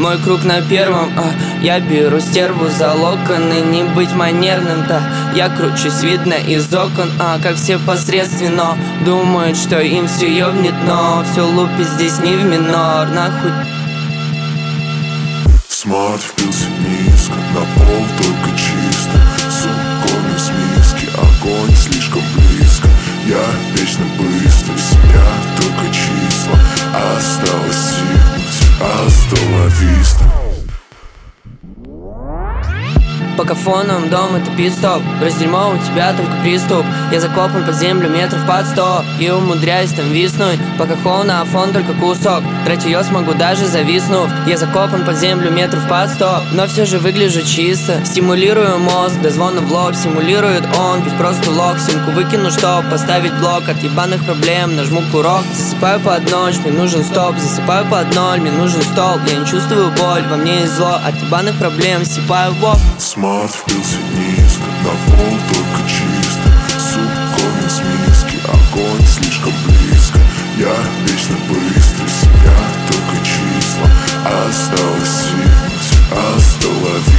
Мой круг на первом, я беру стерву за локоны. Не быть манерным-то, я кручусь, видно из окон. Как все посредственно думают, что им все ёбнет, но все лупит здесь не в минор, нахуй. Смарт впился низко, на пол только чисто. Сукоми с миски, огонь слишком близко. Я вечно быстрый, себя только числа. Осталось сигнуть, остановись. Пока фоном дом это пит-стоп. Раздерьмо, у тебя только приступ. Я закопан под землю метров под 100 и умудряюсь там виснуть. Пока хоу на фон только кусок. Третью я смогу даже зависнув. Я закопан под землю метров под 100, но все же выгляжу чисто. Стимулирую мозг до звона в лоб. Симулирует он, ведь просто лох. Симку выкину, чтоб поставить блок от ебаных проблем. Нажму курок, засыпаю под ночь, мне нужен стоп. Засыпаю под ноль, мне нужен стол. Я не чувствую боль, во мне есть зло. От ебаных проблем сипаю в ок. Смарт впился низко, на пол только чисто. Сукоми с миски, огонь слишком близко. Я вечно быстрый, себя только числа. Осталось сигнуть, остановись.